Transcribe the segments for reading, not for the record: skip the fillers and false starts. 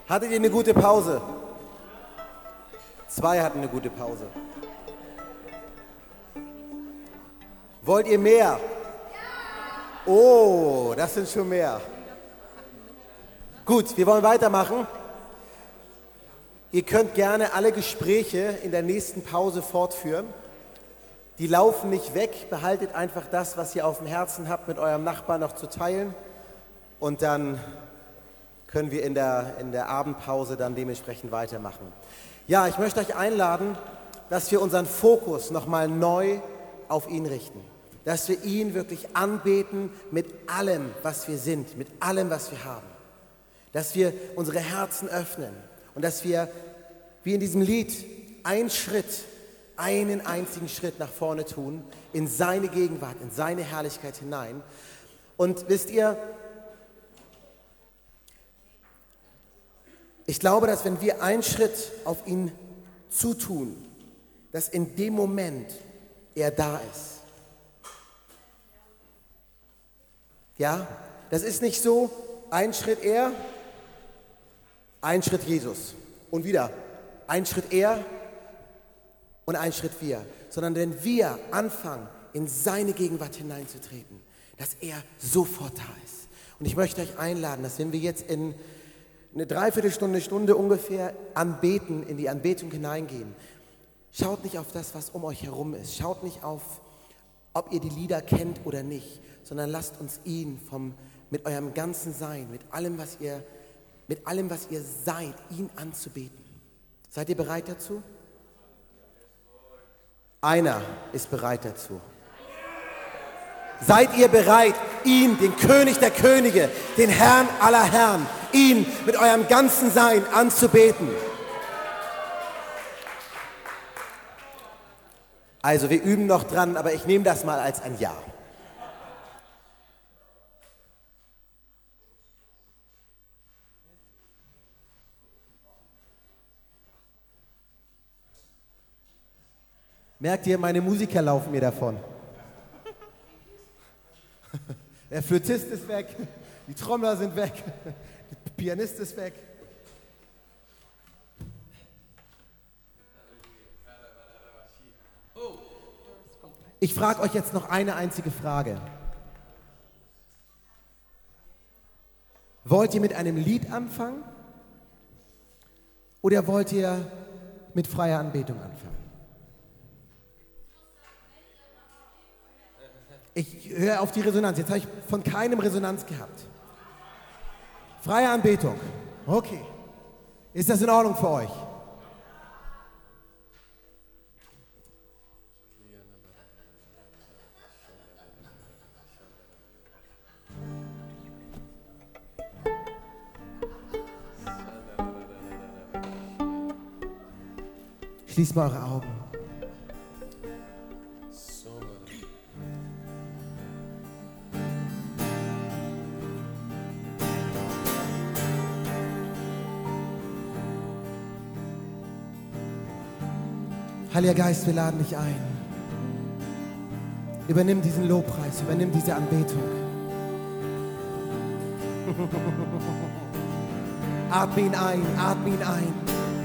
Hattet ihr eine gute Pause? 2 hatten eine gute Pause. Wollt ihr mehr? Oh, das sind schon mehr. Gut, wir wollen weitermachen. Ihr könnt gerne alle Gespräche in der nächsten Pause fortführen. Die laufen nicht weg. Behaltet einfach das, was ihr auf dem Herzen habt, mit eurem Nachbarn noch zu teilen. Und dann können wir in der Abendpause dann dementsprechend weitermachen. Ja, ich möchte euch einladen, dass wir unseren Fokus nochmal neu auf ihn richten. Dass wir ihn wirklich anbeten mit allem, was wir sind, mit allem, was wir haben. Dass wir unsere Herzen öffnen und dass wir, wie in diesem Lied, einen einzigen Schritt nach vorne tun, in seine Gegenwart, in seine Herrlichkeit hinein. Und wisst ihr, ich glaube, dass wenn wir einen Schritt auf ihn zutun, dass in dem Moment er da ist. Ja, das ist nicht so, ein Schritt er, ein Schritt Jesus und wieder ein Schritt er und ein Schritt wir, sondern wenn wir anfangen, in seine Gegenwart hineinzutreten, dass er sofort da ist. Und ich möchte euch einladen, dass wenn wir jetzt in eine Dreiviertelstunde ungefähr anbeten, in die Anbetung hineingehen, schaut nicht auf das, was um euch herum ist. Schaut nicht auf, ob ihr die Lieder kennt oder nicht, sondern lasst uns ihn mit eurem ganzen Sein, mit allem, was ihr seid, ihn anzubeten. Seid ihr bereit dazu? Einer ist bereit dazu. Seid ihr bereit, ihn, den König der Könige, den Herrn aller Herren, ihn mit eurem ganzen Sein anzubeten? Also wir üben noch dran, aber ich nehme das mal als ein Ja. Merkt ihr, meine Musiker laufen mir davon. Der Flötist ist weg, die Trommler sind weg, der Pianist ist weg. Ich frage euch jetzt noch eine einzige Frage. Wollt ihr mit einem Lied anfangen oder wollt ihr mit freier Anbetung anfangen? Ich höre auf die Resonanz. Jetzt habe ich von keinem Resonanz gehabt. Freie Anbetung. Okay. Ist das in Ordnung für euch? Schließt mal eure Augen. Heiliger Geist, wir laden dich ein. Übernimm diesen Lobpreis, übernimm diese Anbetung. Atme ihn ein, atme ihn ein.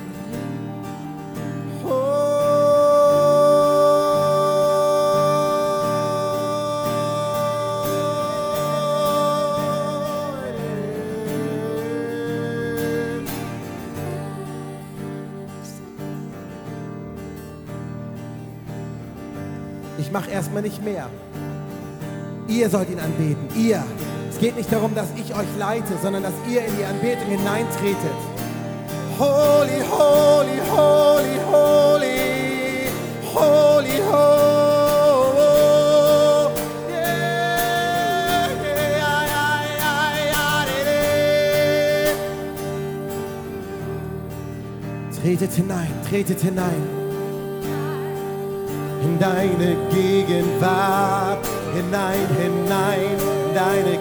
Ich mache erstmal nicht mehr. Ihr sollt ihn anbeten, ihr. Es geht nicht darum, dass ich euch leite, sondern dass ihr in die Anbetung hineintretet. Holy, holy, holy, holy, holy, holy. Tretet hinein, tretet hinein. In deine Gegenwart, hinein, hinein, in deine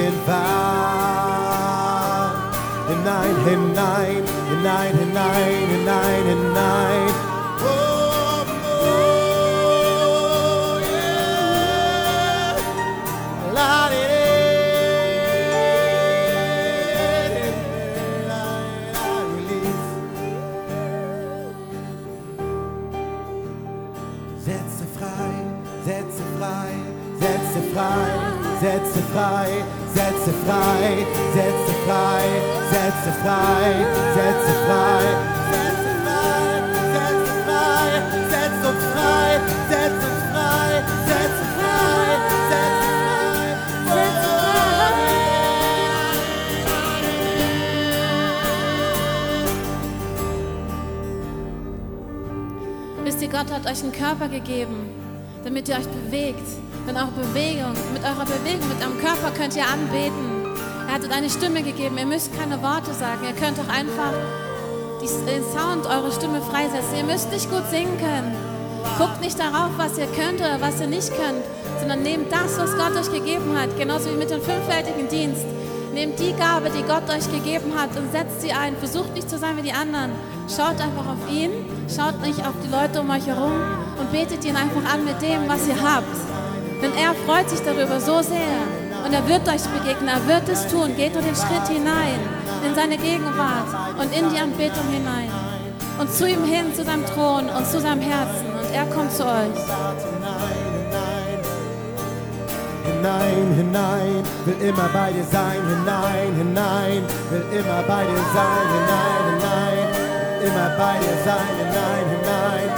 Gegenwart. Hinein, hinein, hinein, hinein, hinein, hinein. Oh, oh, yeah. La, di, di, di, di, di. frei, setze frei, setze frei, setze frei, setze frei, setze frei, setze frei, setze frei, setz uns frei, setz uns frei, setze frei, setze frei, setze frei. Wisst ihr, Gott hat euch einen Körper gegeben, damit ihr euch bewegt. Mit eurer Bewegung, mit eurem Körper könnt ihr anbeten. Er hat euch eine Stimme gegeben. Ihr müsst keine Worte sagen. Ihr könnt auch einfach den Sound eurer Stimme freisetzen. Ihr müsst nicht gut singen können. Guckt nicht darauf, was ihr könnt oder was ihr nicht könnt, sondern nehmt das, was Gott euch gegeben hat. Genauso wie mit dem fünffältigen Dienst. Nehmt die Gabe, die Gott euch gegeben hat, und setzt sie ein. Versucht nicht zu sein wie die anderen. Schaut einfach auf ihn, schaut nicht auf die Leute um euch herum und betet ihn einfach an mit dem, was ihr habt. Denn er freut sich darüber so sehr. Und er wird euch begegnen, er wird es tun. Geht nur den Schritt hinein, in seine Gegenwart und in die Anbetung hinein. Und zu ihm hin, zu seinem Thron und zu seinem Herzen. Und er kommt zu euch. Hinein, hinein, will immer bei dir sein. Hinein, hinein, will immer bei dir sein. Hinein, hinein, will immer bei dir sein. Hinein, hinein.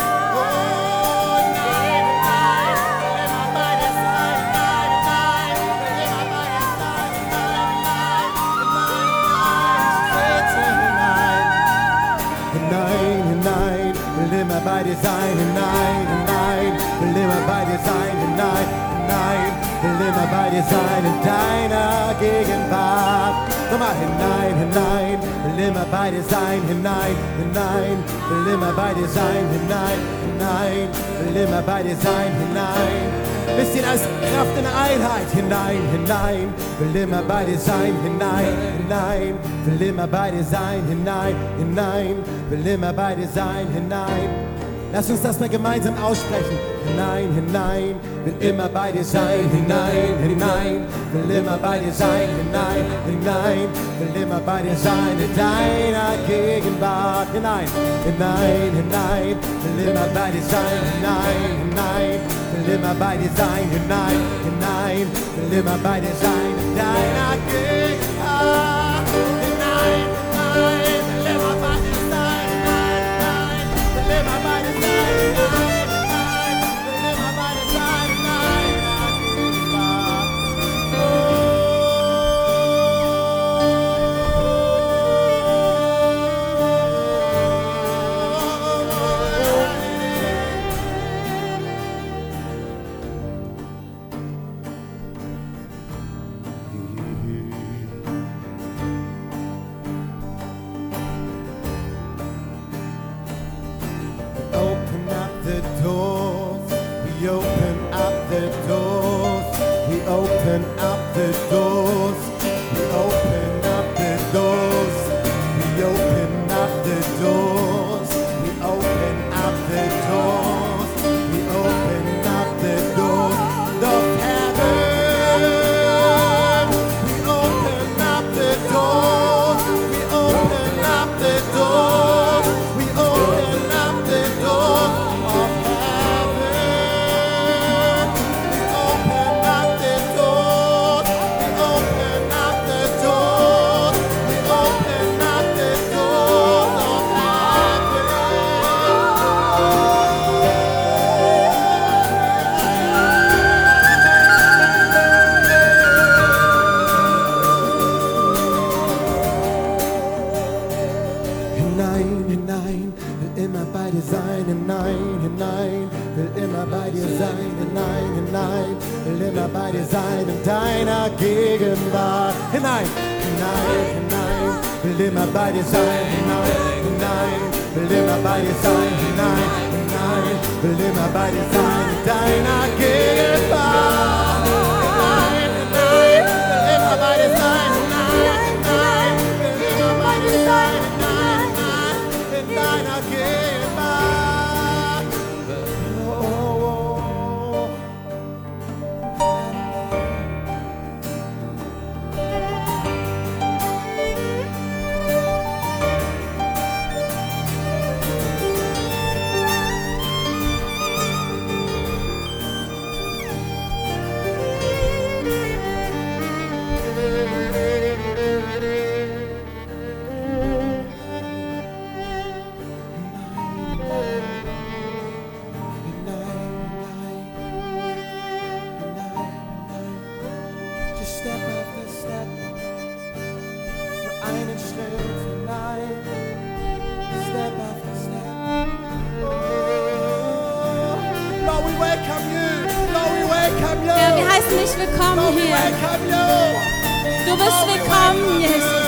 Immer bei dir sein, hinein, hinein, will immer bei dir sein, hinein, hinein, will immer bei dir sein in deiner Gegenwart. Nochmal hinein, hinein, will immer bei dir sein, hinein, hinein, will immer bei dir sein, hinein, hinein, will immer bei dir sein, hinein. Bisschen als Kraft in Einheit, hinein, hinein, will immer bei dir sein, hinein, hinein, will immer bei dir sein, hinein, hinein, will immer bei dir sein, hinein. Lass uns das mal gemeinsam aussprechen. Hinein, hinein, will immer bei dir sein, hinein, hinein, will immer bei dir sein, hinein, hinein, will immer bei dir sein in deiner Gegenwart. Hinein, hinein, hinein, will immer bei dir sein, hinein, hinein, will immer bei dir sein, hinein, hinein, will immer bei dir sein in deiner Gegenwart. Hinein, hinein, will immer bei dir sein, hinein, hinein, will immer bei dir sein, hinein, hinein, will immer bei dir sein, hinein, Herr, wir heißen dich willkommen hier. Du bist willkommen, Jesus.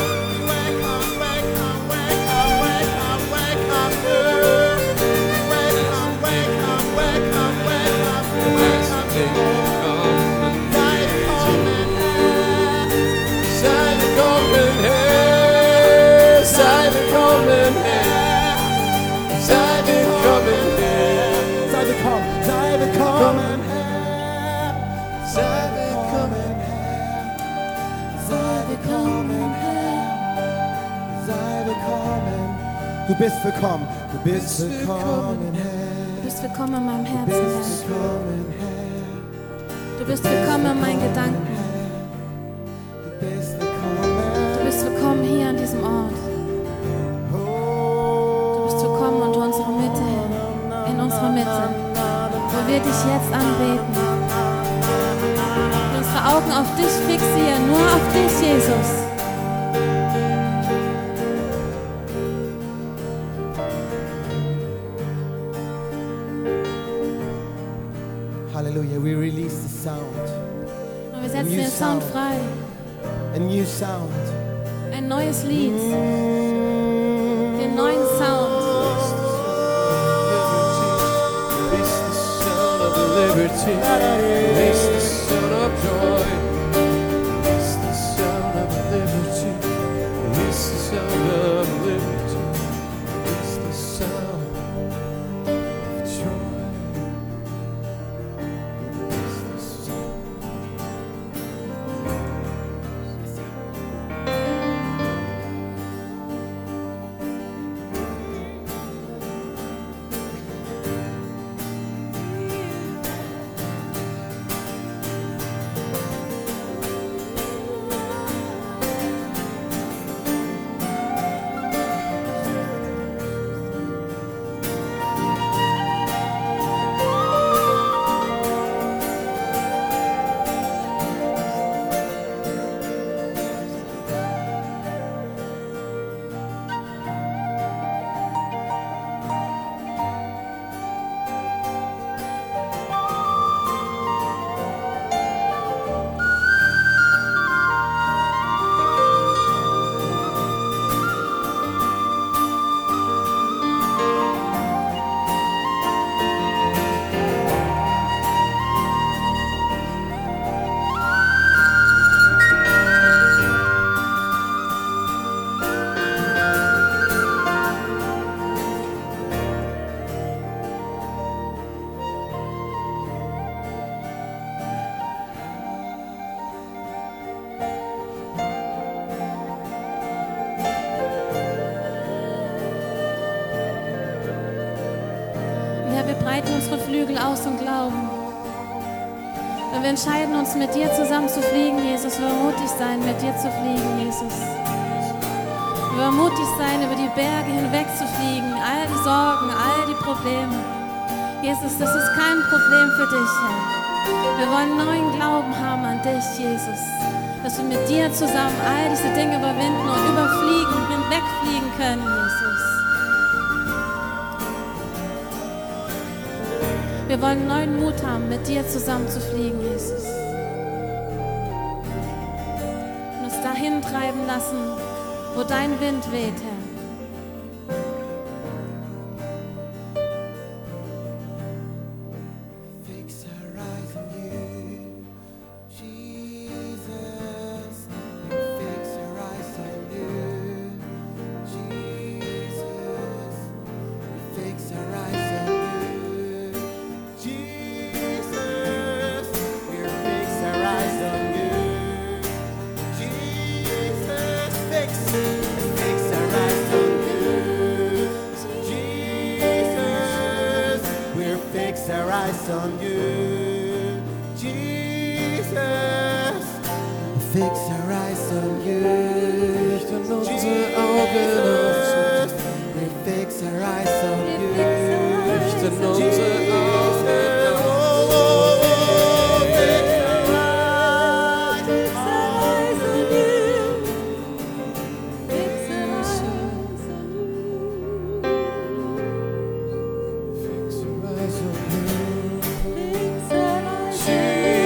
Du bist willkommen, du bist willkommen, Herr. Du bist willkommen in meinem Du Herzen, bist Herr. willkommen, Herr. Du bist willkommen in meinen Gedanken. Du bist willkommen. Du bist willkommen hier an diesem Ort. Du bist willkommen in unserer Mitte, Herr. In unserer Mitte, wo wir dich jetzt anbeten. Unsere Augen auf dich fixieren, nur auf dich, Jesus. Hallelujah, we release the sound. Und wir setzen den Sound frei. A new sound. Ein neues Lied. Den neuen Sound. Release the sound of liberty. Release the sound of joy. Release the sound of liberty. Release the sound of liberty. Release the sound of joy. Wir breiten unsere Flügel aus und glauben. Und wir entscheiden uns, mit dir zusammen zu fliegen, Jesus. Wir wollen mutig sein, mit dir zu fliegen, Jesus. Wir wollen mutig sein, über die Berge hinweg zu fliegen. All die Sorgen, all die Probleme. Jesus, das ist kein Problem für dich, Herr. Wir wollen neuen Glauben haben an dich, Jesus. Dass wir mit dir zusammen all diese Dinge überwinden und überfliegen, hinwegfliegen können, Jesus. Wir wollen neuen Mut haben, mit dir zusammen zu fliegen, Jesus. Und uns dahin treiben lassen, wo dein Wind weht, Herr. Fix our eyes on you, Jesus. Fix our eyes on you, Jesus. Fix our eyes on you, Jesus. We fix our eyes on you, Jesus. Fix our eyes on you, Jesus. We're fix our eyes on you, Jesus. Fix our eyes on you, Richten unsere Augen auf Jesus. We fix our eyes on you, Richten unsere Augen auf Fix your eyes on you.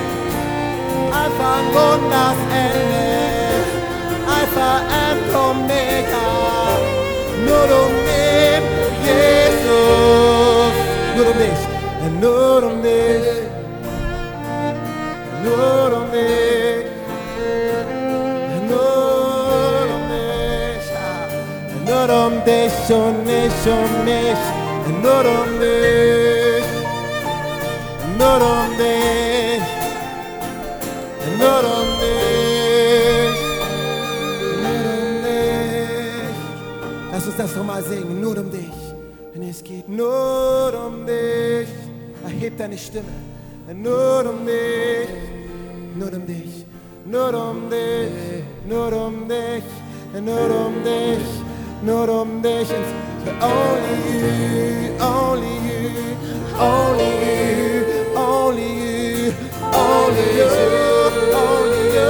und das Ende. Alpha and Omega. Nur um dich, Jesus. Nur um dich. Nur um dich. Nur um dich. Nur um dich. Nur um dich und nicht um mich. Nur um dich. Nur um dich. Nur um dich. Nur um dich. Lass uns das nochmal singen. Nur um dich. Und es geht nur um dich. Erheb deine Stimme. Nur um dich. Nur um dich. Nur um dich. Nur um dich. Nur um dich. Nur um dich. Only you. Only you. Only you. Only you. Only you. Only you.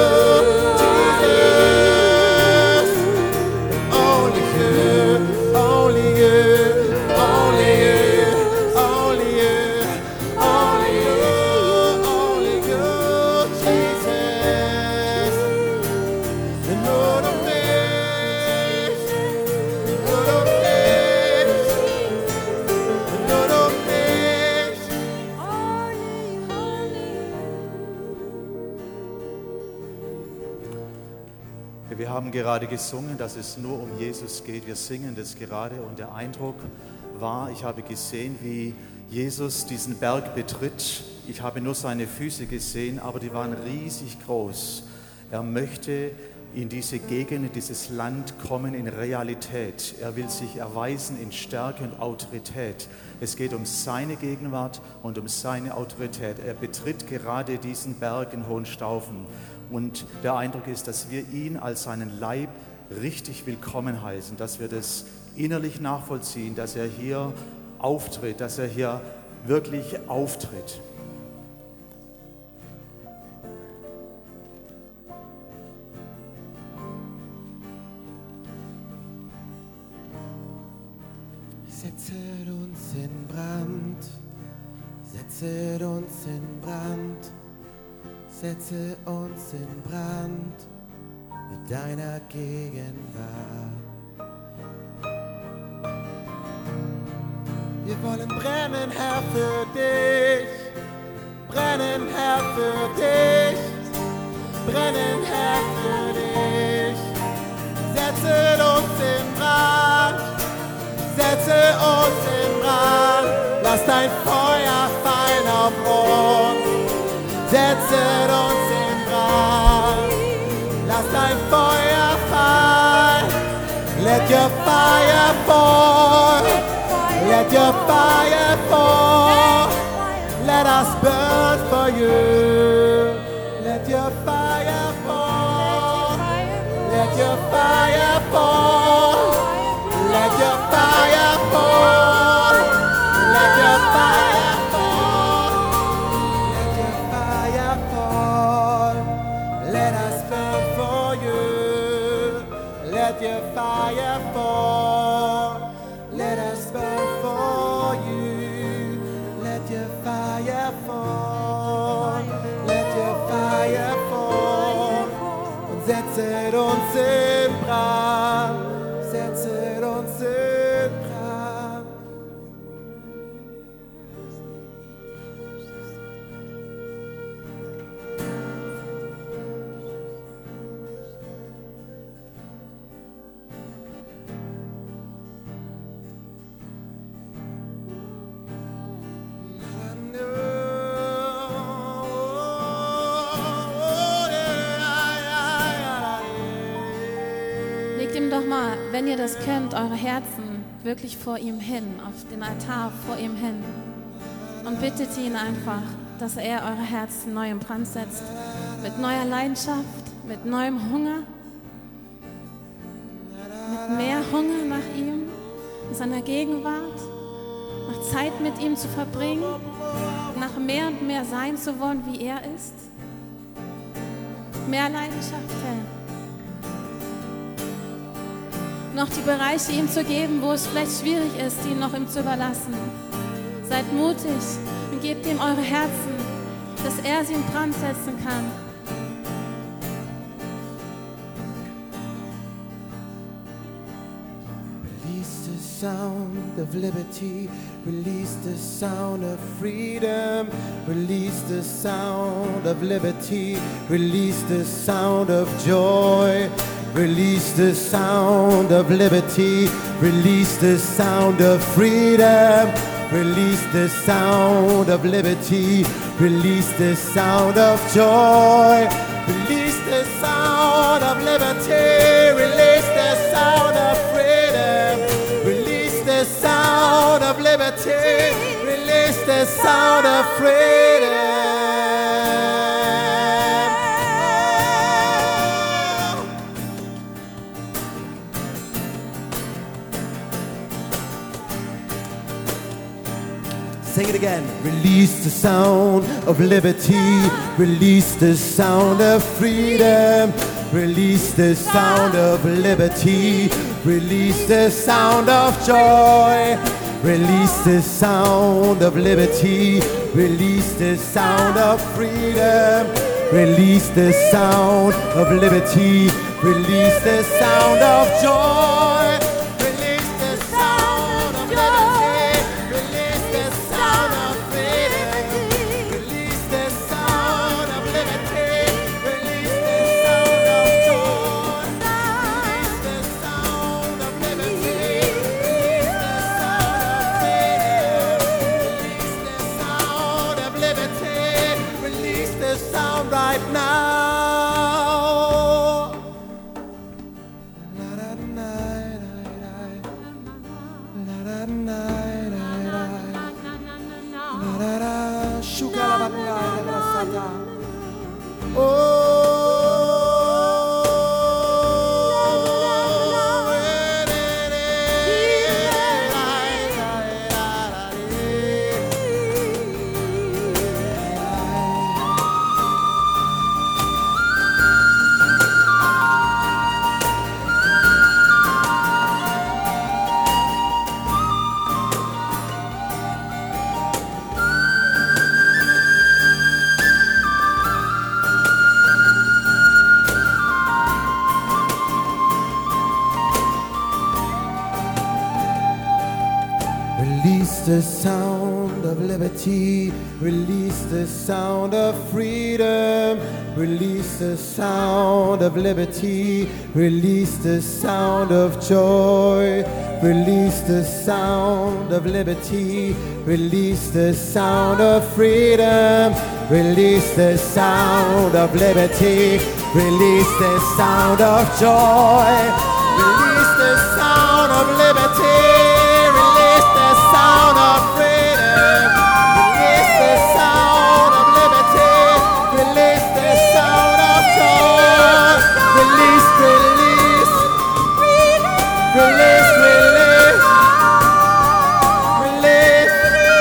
Jesus. Only you. Only you. Only you. Only you. Only you. Only you. Jesus. Nur um dich. Nur um dich. Nur um dich. Wir haben gerade gesungen, dass es nur um Jesus geht. Wir singen das gerade und der Eindruck war, ich habe gesehen, wie Jesus diesen Berg betritt. Ich habe nur seine Füße gesehen, aber die waren riesig groß. Er möchte in diese Gegend, in dieses Land kommen in Realität. Er will sich erweisen in Stärke und Autorität. Es geht um seine Gegenwart und um seine Autorität. Er betritt gerade diesen Berg in Hohenstaufen. Und der Eindruck ist, dass wir ihn als seinen Leib richtig willkommen heißen, dass wir das innerlich nachvollziehen, dass er hier auftritt, dass er hier wirklich auftritt. Setzet uns in Brand, setzet uns in Brand, setze uns in Brand mit deiner Gegenwart. Wir wollen brennen, Herr, für dich, brennen, Herr, für dich, brennen, Herr, für dich. Setze uns in Brand, setze uns in Brand, lass dein Feuer fallen auf uns. Setze uns in Brand, lass dein Feuer fallen. Let your fire fall, let your fire fall. Let us burn for you. Let your fire fall, let your fire fall. Let your fire fall. Let your fire fall. Let your fire fall. Let us burn for you. Let your fire fall. Let us burn for you. Let your fire fall. Let your fire fall. Und setzet uns in Brand. Setzet uns in Brand. Legt ihm doch mal, wenn ihr das könnt, eure Herzen wirklich vor ihm hin, auf den Altar vor ihm hin. Und bittet ihn einfach, dass er eure Herzen neu in Brand setzt. Mit neuer Leidenschaft, mit neuem Hunger. Mit mehr Hunger nach ihm, in seiner Gegenwart. Nach Zeit mit ihm zu verbringen. Nach mehr und mehr sein zu wollen, wie er ist. Mehr Leidenschaft, Herr. Noch die Bereiche ihm zu geben, wo es vielleicht schwierig ist, ihn noch ihm zu überlassen. Seid mutig und gebt ihm eure Herzen, dass er sie in Brand setzen kann. sound of liberty. Release the sound of freedom. Release the sound of liberty. Release the sound of joy. Release the sound of liberty. Release the sound of freedom. Release the sound of liberty. Release the sound of joy. Release the sound of liberty. Release the sound of freedom. Release the sound of liberty. Release the sound of freedom. Sing it again. Release the sound of liberty. Release the sound of freedom. Release the sound of liberty. Release the sound of joy. Release the sound of liberty. Release the sound of freedom. Release the sound of liberty. Release the sound of joy. Release the sound of liberty. Release the sound of freedom. Release the sound of liberty. Release the sound of joy. Release the sound of liberty. Release the sound of freedom. Release the sound of liberty. Release the sound right now. Release the sound of liberty. Release the sound of freedom. Release the sound of liberty. Release the sound of joy. Release the sound of liberty. Release the sound of freedom. Release the sound of liberty. Release the sound of joy. Release the sound of liberty. Release the sound of freedom. Release the sound of liberty. Release the sound of joy. Release, release. Release, release. Release.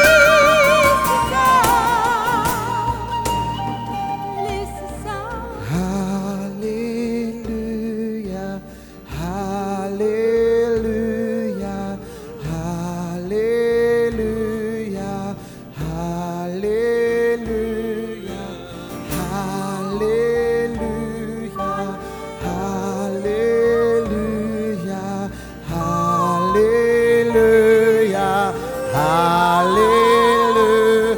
Hallelujah. Hallelujah. Hallelujah. Hallelujah. Hallelujah. Hallelujah. Hallelujah. Hallelujah.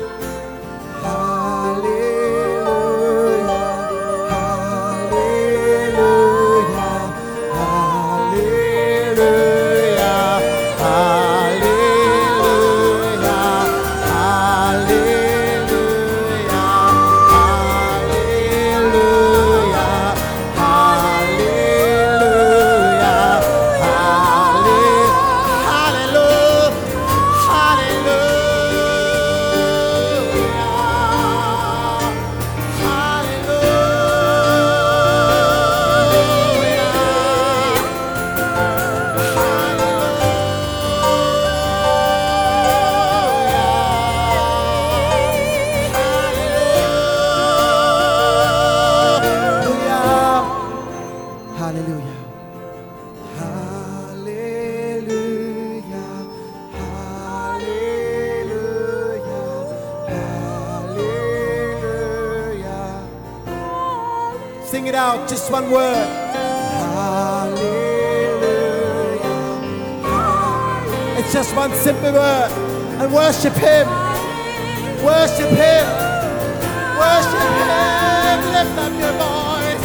Sing it out, just one word. Hallelujah. just one simple word and worship Him. Worship Him. Worship Him. Lift up your voice.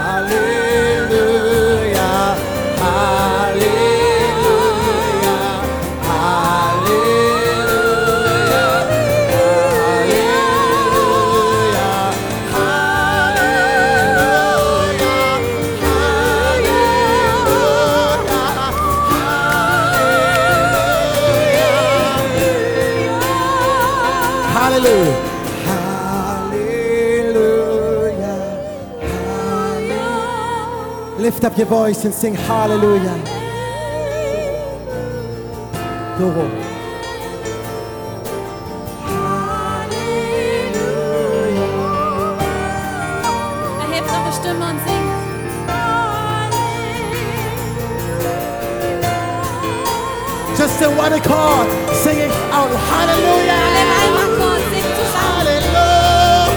Hallelujah. Hallelujah. Hallelujah. Hallelujah. Hallelujah. Hallelujah. Hallelujah. Lift up your voice and sing hallelujah. Doro. Erhebt eure Stimme und singt. Just in one accord, singing out hallelujah. Alle in einem Akkord, singt zusammen. Hallelujah.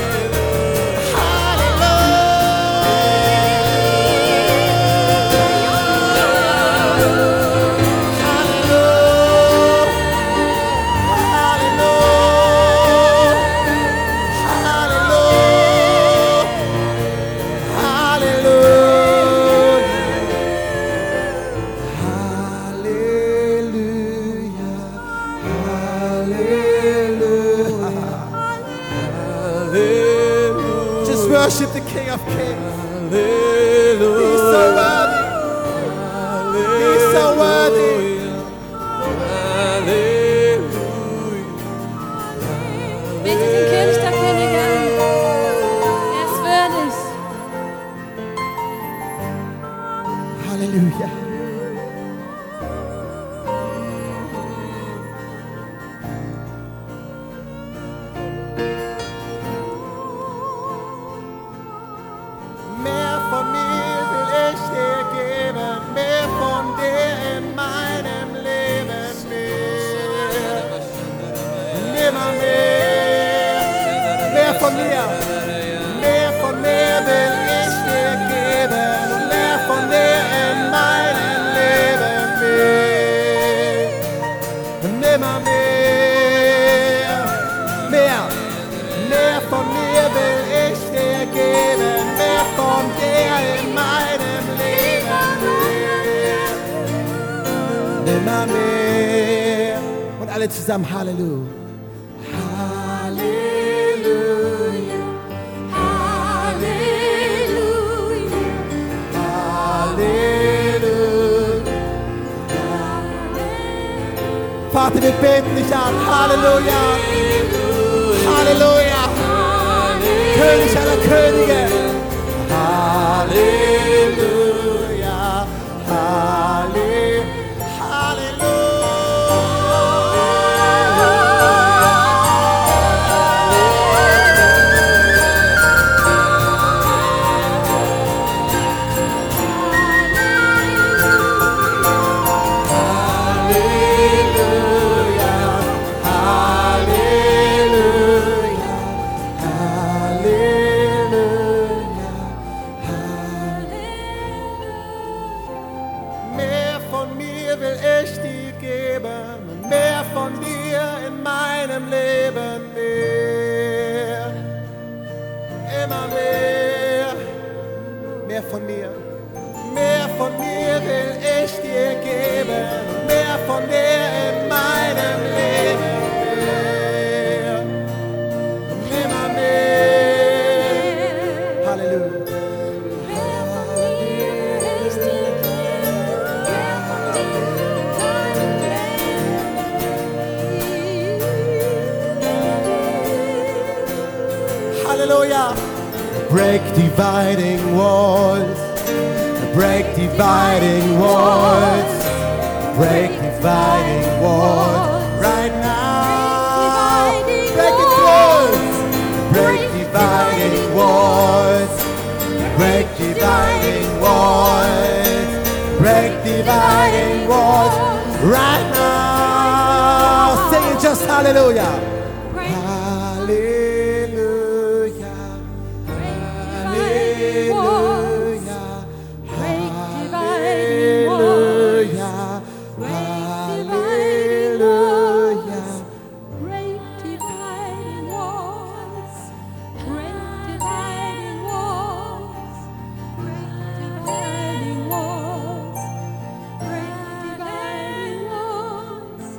Just worship the King of Kings. He's so worthy. He's so worthy. Betet den König der Könige an. Er ist würdig. Hallelujah. Mehr von mir will ich dir geben, mehr von dir in meinem Leben, nimmer mehr von mir, mehr von mir will ich dir geben, mehr von dir in meinem Leben, nimmer mehr von mir will ich dir geben, mehr von dir in meinem Leben, nimmer mehr. Und alle zusammen Halleluja. Halleluja. Halleluja. Vater, wir beten dich an. Halleluja. Halleluja. König aller Könige. Halleluja. Mehr von mir will ich dir geben, mehr von dir in meinem Leben, mehr, immer mehr von mir will ich dir geben, mehr von dir in meinem Leben, immer mehr, Halleluja. Hallelujah. Break dividing walls. Break dividing walls. Break dividing walls. Right now. Break it through. Break dividing walls. Break dividing walls. Break dividing walls. Right now. Sing it just hallelujah. Hallelujah.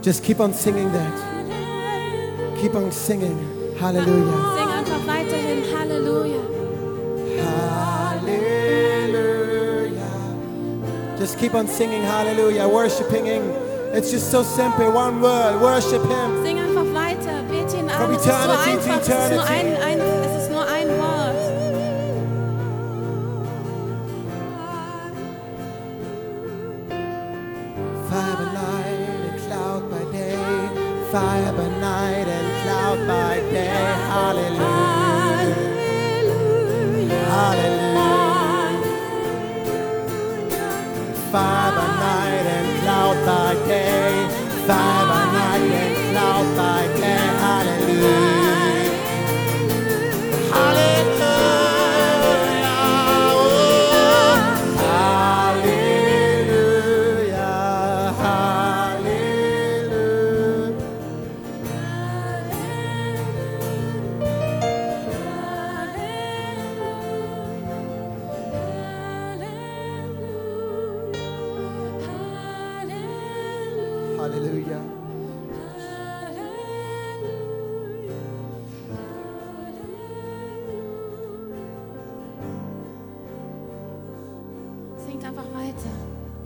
Just keep on singing that. Keep on singing. Hallelujah. Sing einfach weiterhin Halleluja. Hallelujah. Just keep on singing hallelujah, worshiping Him. It's just so simple, one word, worship Him. Sing einfach weiter, bete ihn From an. Es ist so eternity to einfach, es ist nur eternity. es ist nur ein Wort. Fire by night and cloud by day. Fire by night and cloud by day. Hallelujah. Hallelujah. Fire by night and cloud by day. Fire by night and cloud by day. Hallelujah. Hallelujah. Oh, hallelujah. Hallelujah. Hallelujah. Singt einfach weiter.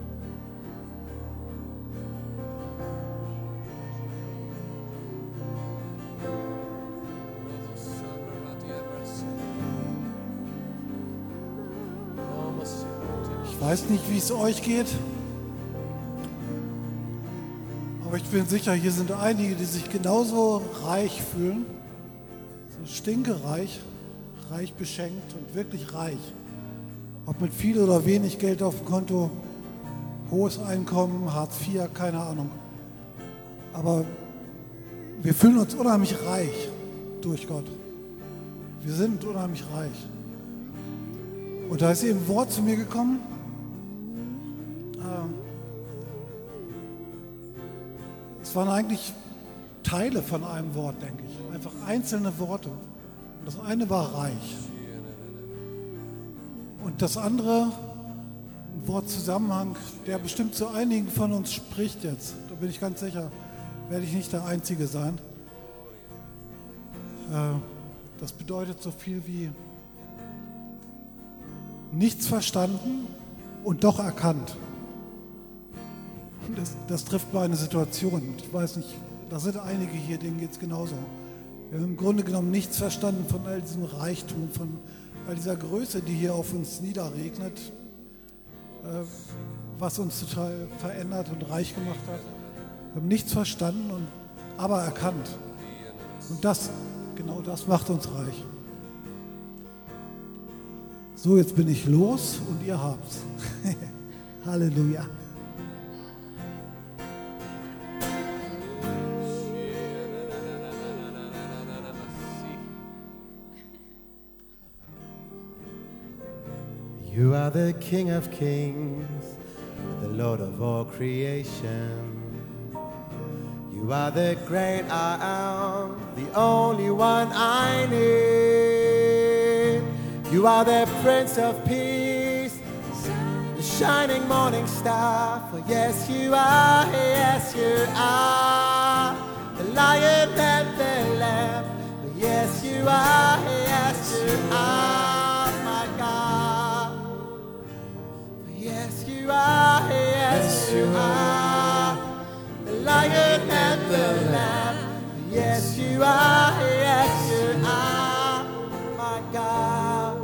Ich weiß nicht, wie es euch geht, aber ich bin sicher, hier sind einige, die sich genauso reich fühlen, so stinkereich, reich beschenkt und wirklich reich. Ob mit viel oder wenig Geld auf dem Konto, hohes Einkommen, Hartz IV, keine Ahnung. Aber wir fühlen uns unheimlich reich durch Gott. Wir sind unheimlich reich. Und da ist eben ein Wort zu mir gekommen. Es waren eigentlich Teile von einem Wort, denke ich. Einfach einzelne Worte. Und das eine war reich. Und das andere, ein Wortzusammenhang, der bestimmt zu einigen von uns spricht jetzt. Da bin ich ganz sicher, werde ich nicht der Einzige sein. Das bedeutet so viel wie nichts verstanden und doch erkannt. Das trifft meine Situation. Ich weiß nicht, da sind einige hier, denen geht es genauso. Wir haben im Grunde genommen nichts verstanden von all diesem Reichtum, von all dieser Größe, die hier auf uns niederregnet, was uns total verändert und reich gemacht hat. Wir haben nichts verstanden, aber erkannt. Und genau das macht uns reich. So, jetzt bin ich los und ihr habt's. Halleluja. You are the King of Kings, the Lord of all creation. You are the great I am, the only one I need. You are the Prince of Peace, the shining morning star. For yes, you are, the Lion and the Lamb. For yes, you are, my God. For yes, you are, the Lion and the Lamb. For yes, you are, my God.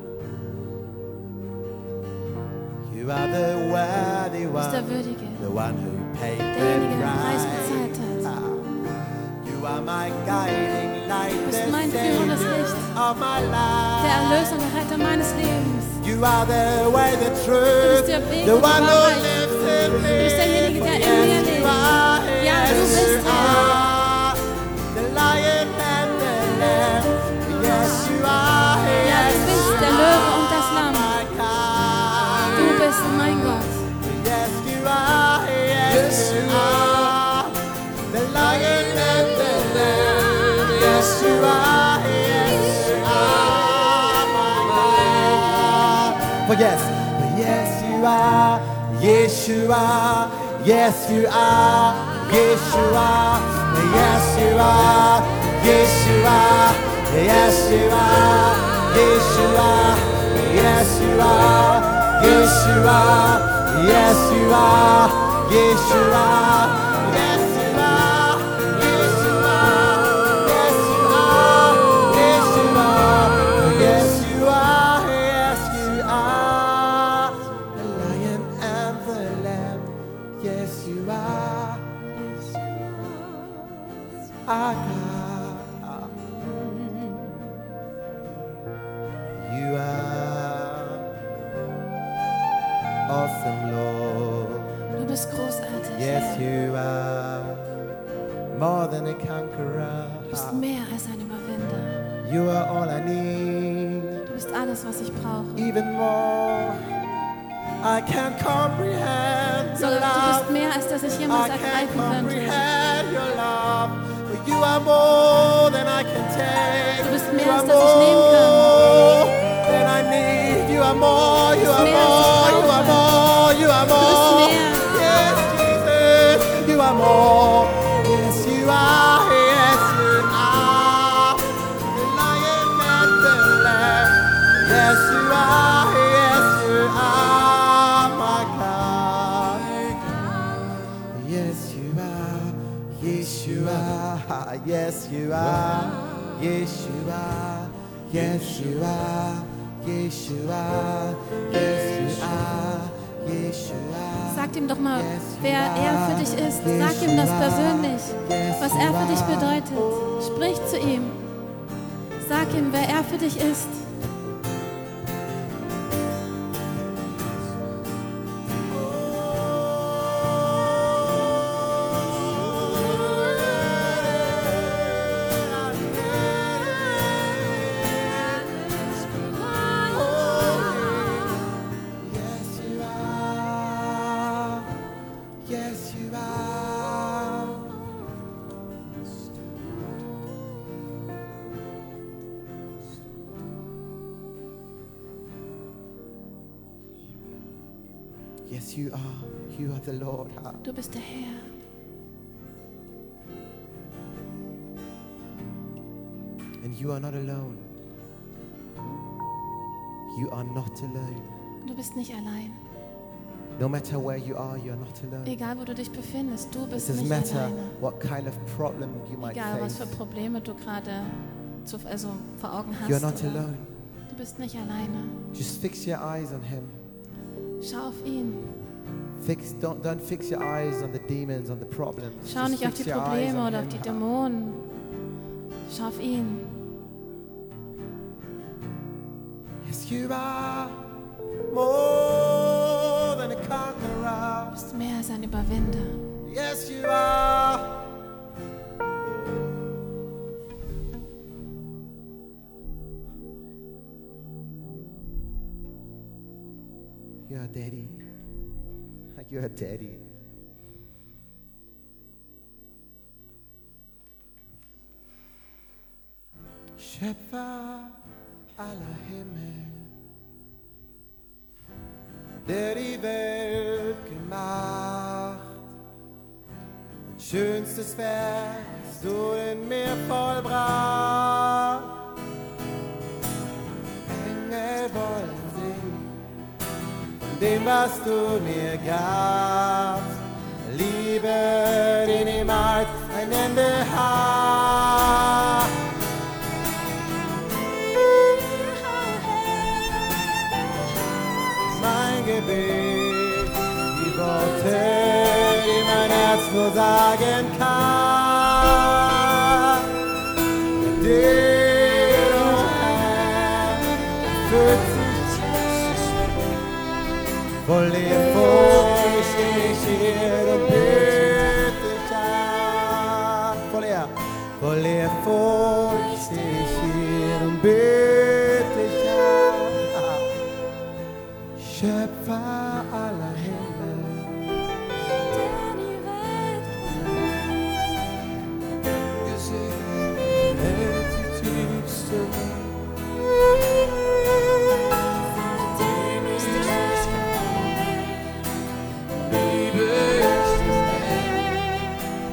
You are the worthy Du bist der one, Würdige, the one who paid derjenige, the der den Preis price. bezahlt hat. You are my guiding light, Du bist the mein führendes savior Licht, of my der life. Erlöser und der Retter meines Lebens. You are the way, the Du truth, bist der Weg the und die one who Wahrheit. lives in Du me. bist derjenige, der in Yes, mir you lebt. are, Ja, du yes, bist you are the Lion and the Lamb. Yes, you are, Ja, yes, du bist you der Löwe und are, das Lamm. my God. Du bist mein Gott. Yes, you are, yes, you are the Lion and the Lamb. Yes, you are, my God. But yes you are, yes you are, yes you are Yeshua, yes you are, Yeshua, yes you are, Yeshua, yes you are, Yeshua, yes you are, Yeshua, yes you are, Yeshua, yes you are, Yeshua, yes you are, yes you are, the Lion and the Lamb, yes you are, our God. You are awesome, Lord. Du bist großartig. Yes, Herr. you are more than a conqueror. Du bist mehr als ein Überwinder. You are all I need, Du bist alles, was ich brauche. even more. I can't comprehend your Du love. bist mehr, als dass ich I jemals can't ergreifen könnte. comprehend your love. For you are more than I can take. Du bist mehr, You als are dass ich nehmen kann. more than I need. You are more. You are mehr, als ich more. You are brauche. more. You are Du bist more. mehr. Yes, Jesus. You are more. Yes, you are. Yes, you are. The Lion and the Lamb. Yes, you are. Yes, you are, my God. Yes, you are. Yes, you are. Yes, you are. Yes, you are. Yes, you are. Yes, you are. Yes, you are. Yes, you are. Sag ihm doch mal, wer er für dich ist. Sag ihm das persönlich, was er für dich bedeutet. Sprich zu ihm. Sag ihm, wer er für dich ist. Yes, you are. Yes, you are. Yes, you are. You are the Lord. Du bist der Herr. And you are not alone. You are not alone. Du bist nicht allein. No matter where you are not alone. Egal, wo du dich befindest, du It bist doesn't nicht matter alleine. what kind of problem you might Egal, was für face. Probleme du gerade vor Augen hast. You're not oder- alone. Du bist nicht alleine. Just fix your eyes on Him. Schau auf ihn. Don't fix your eyes on the demons, on the problems. Schau Just nicht auf fix die your eyes Probleme on oder auf Him. die Dämonen. Schau auf ihn. Yes, you are more than a conqueror. Du bist mehr als ein Überwinder. Yes, you are. You're a daddy. You're a daddy. Schöpfer aller Himmel, der die Welt gemacht. Dein schönstes Werk hast du in mir vollbracht. Engel wollen singen von dem, was du mir gabst. Liebe, die niemals ein Ende hat. Mein Gebet, die Worte, die mein Herz nur sagen kann. Mit dir, oh Herr, füllt sich voll Furcht steh ich hier und bete dich an. Voll Furcht steh ich hier und bete dich an. Schöpfer aller Himmel, Hält die tiefste Liebe ist es,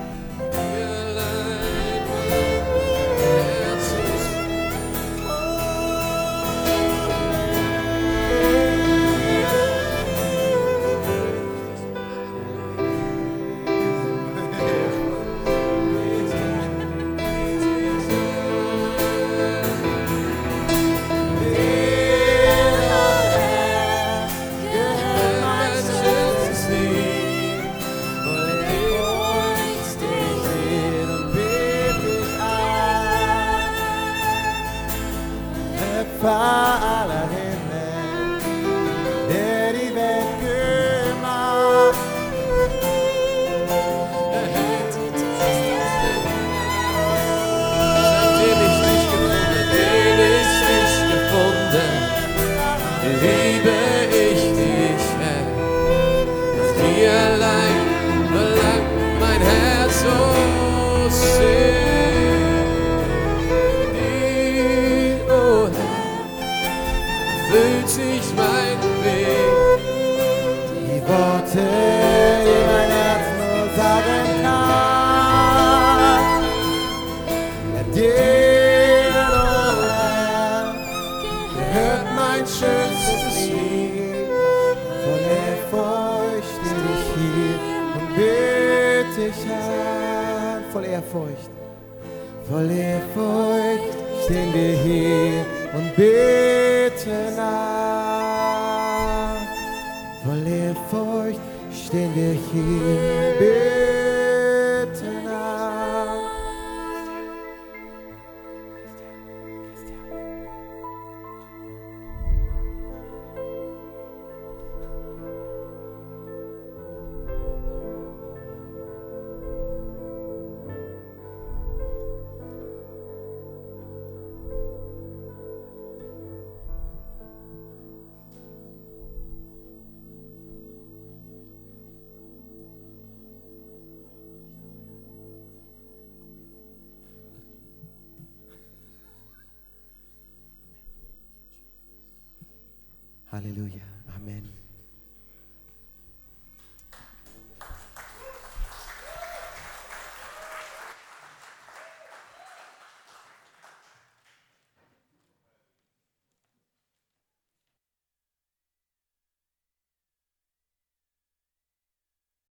erfüllt sich mein Weg. Die Worte, die mein Herz nur sagen kann. Ja, dir, oh Herr, gehört mein schönstes Lied. Voller Furcht stehe ich hier und bete ich an. Voll Ehrfurcht. Voll Ehrfurcht stehen wir hier und beten an. Voll Ehrfurcht stehen wir hier und beten an. Halleluja. Amen.